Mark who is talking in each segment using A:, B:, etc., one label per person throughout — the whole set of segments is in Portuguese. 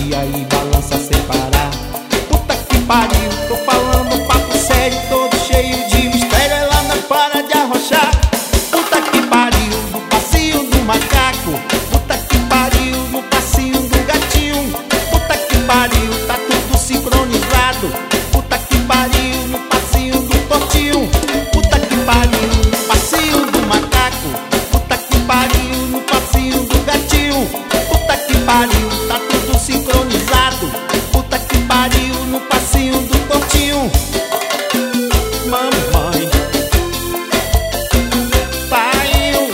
A: contagia e balança sem parar. Puta que pariu, tô falando papo sério, todo cheio de mistério, ela não para de arrochar. Puta que pariu, no passinho do macaco. Puta que pariu, no passinho do gatinho. Puta que pariu, tá tudo sincronizado. Puta que pariu, no passinho do tortinho. Puta que pariu, no passinho do macaco. Puta que pariu, no passinho do gatinho. Puta que pariu, tá tudo sincronizado. Puta que pariu, no passinho do tortinho. Mamãe saiu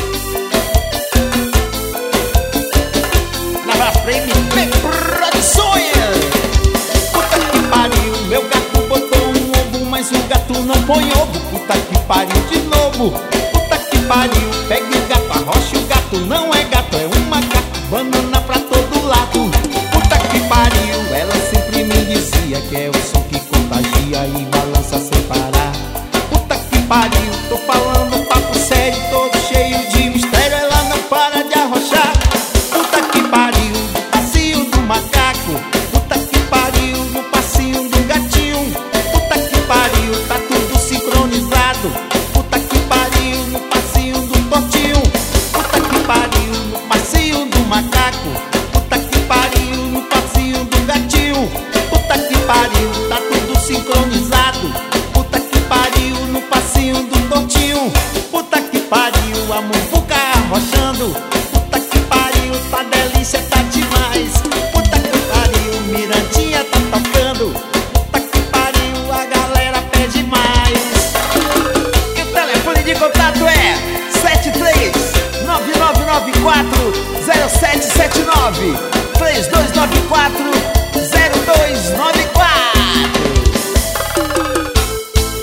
A: na frente de produções. Puta que pariu, meu gato botou um ovo, mas o gato não põe ovo. Puta que pariu de novo. Puta que pariu, pega o gato, arrocha o gato, não é gato, é um macaco. Banana pra todo lado. Puta que pariu, ela sempre me dizia que é o som que contagia e balança sem parar. Puta que pariu, tô falando papo sério, todo cheio de mistério, ela não para de arrochar. Puta que pariu, no passinho do macaco. Puta que pariu, no passinho do gatinho. Puta que pariu, tá tudo sincronizado. Puta que pariu, no passinho do tortinho. Puta que pariu, no passinho do macaco. Puta que pariu, no passinho do gatinho. Puta que pariu, tá tudo sincronizado. Puta que pariu, no passinho do tortinho. Puta que pariu, a muvuca arrochando. Puta que pariu, tá delícia, tá demais. Puta que pariu, Mirandinha tá tocando. Puta que pariu, a galera pede mais. E o telefone de contato é 73-9994-0779 3294-0299.